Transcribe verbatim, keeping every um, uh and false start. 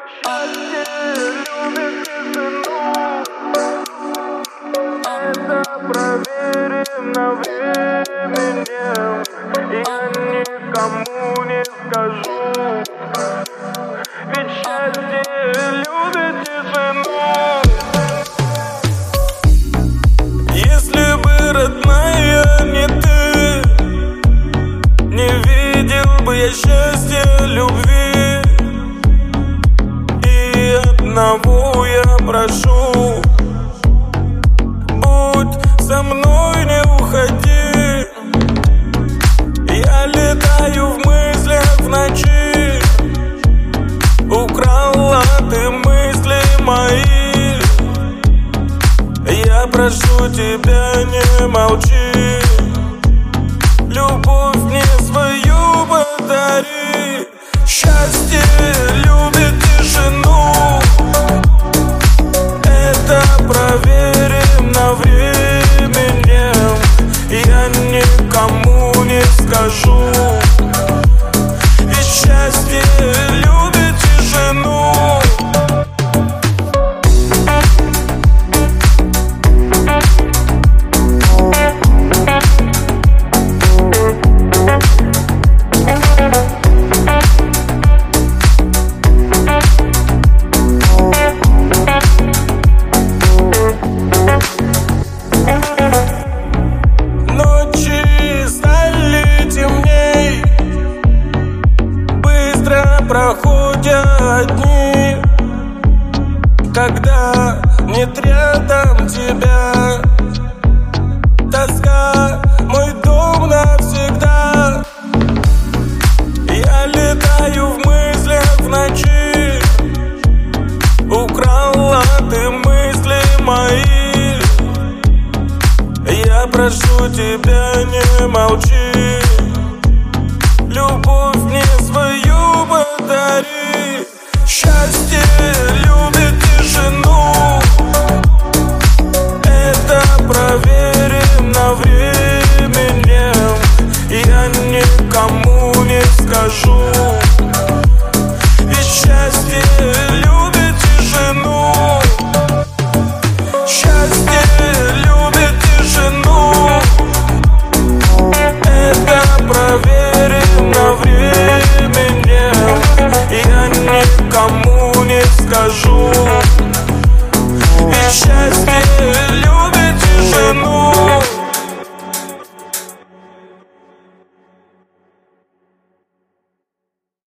Счастье любит тишину. Это проверено временем. Я никому не скажу. Ведь счастье любит тишину. Если бы, родная, не ты, не видел бы я счастья любви. И одного я прошу: будь со мной, не уходи. Я летаю в мыслях в ночи. Украла ты мысли мои. Я прошу тебя, не молчи. Любовь мне свою подари. Счастье любит тишину. Это проверено временем. Я никому не скажу. Ведь счастье любит тишину. Проходят дни, когда нет рядом тебя. Тоска мой дом навсегда. Я летаю в мыслях в ночи. Украла ты мысли мои. Я прошу тебя, не молчи.